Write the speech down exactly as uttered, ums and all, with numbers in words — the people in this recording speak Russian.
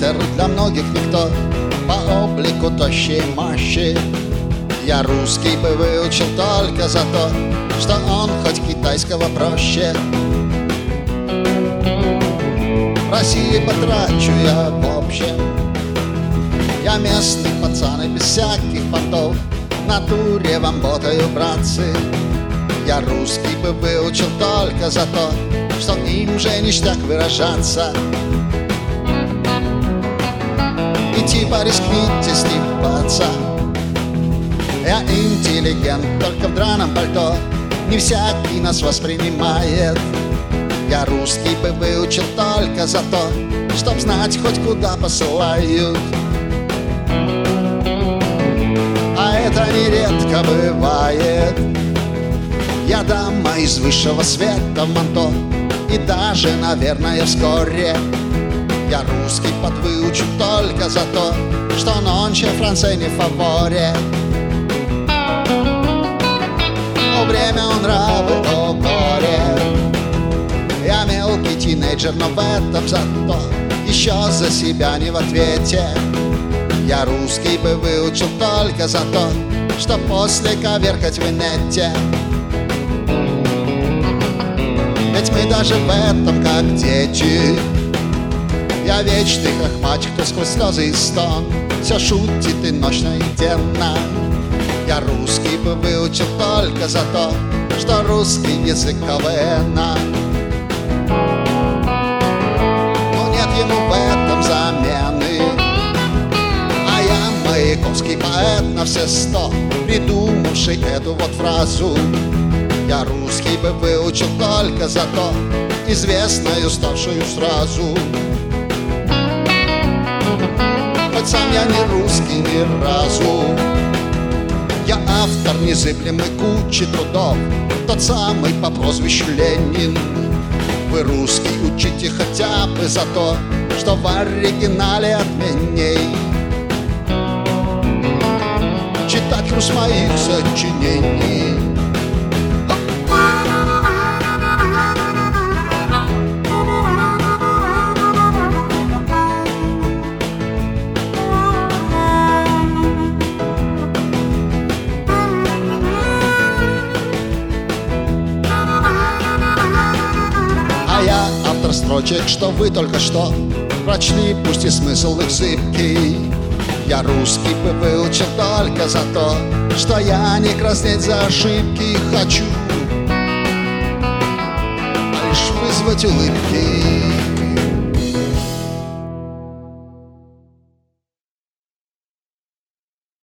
Питер для многих никто, по облику тощей мощи. Я русский бы выучил только за то, что он хоть китайского проще. В России потрачу я в общем. Я местный пацан и без всяких понтов, в натуре вам ботаю, братцы. Я русский бы выучил только за то, что им же ништяк выражаться. И типа рискните стипаться. Я интеллигент, только в драном пальто, не всякий нас воспринимает. Я русский бы выучил только за то, чтоб знать хоть куда посылают. А это нередко бывает. Я дама из высшего света в манто, и даже, наверное, вскоре я русский подвыучу только за то, что нонче Франция не в фаворе. О время, о нравы, о горе. Я мелкий тинейджер, но в этом зато еще за себя не в ответе. Я русский бы выучил только за то, что после коверкать в инете. Ведь мы даже в этом как дети. Я вечный хохмач, кто сквозь слезы и стон все шутит и ночно, и денно. Я русский бы выучил только за то, что русский язык КВН. Но нет ему в этом замены. А я маяковский поэт на все сто, придумавший эту вот фразу. Я русский бы выучил только за то, известную, ставшую сразу. Хоть сам я не русский ни разу. Я автор незыблемой кучи трудов, тот самый по прозвищу Ленин. Вы русский, учите хотя бы за то, что в оригинале отменней читать груз моих сочинений. Строчек, что вы только что прочли, пусть и смысл их зыбкий. Я русский бы выучил только за то, что я не краснеть за ошибки хочу, а лишь вызвать улыбки.